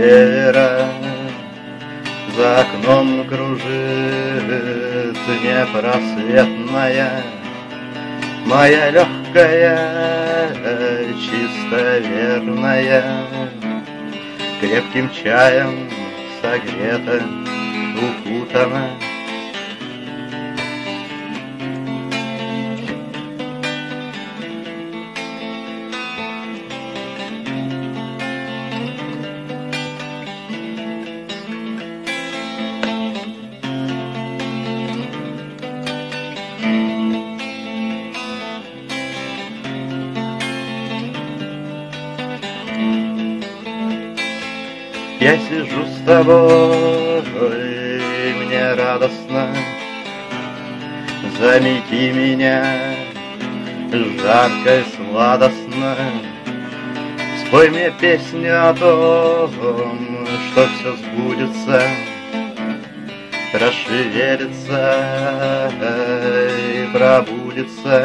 севера. За окном кружит непросветная моя легкая, чисто верная, крепким чаем согрета, укутана. Я сижу с тобой, мне радостно, замети меня, жарко и сладостно. Спой мне песню о том, что все сбудется, расшевелится и пробудется.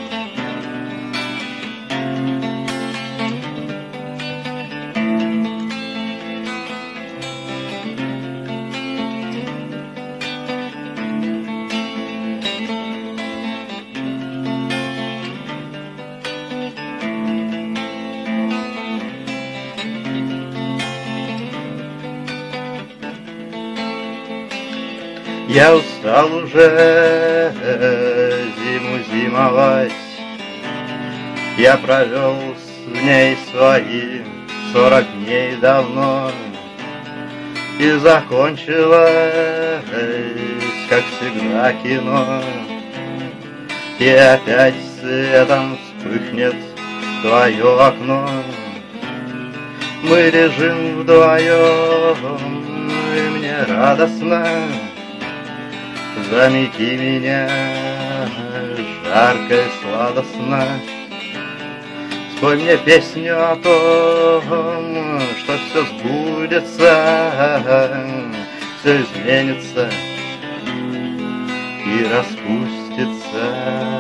Я устал уже зиму зимовать, я провел с ней свои 40 дней давно, и закончилось, как всегда, кино. И опять светом вспыхнет твое окно. Мы лежим вдвоем, и мне радостно. Замети меня, жарко и сладостно. Спой мне песню о том, что все сбудется, все изменится и распустится.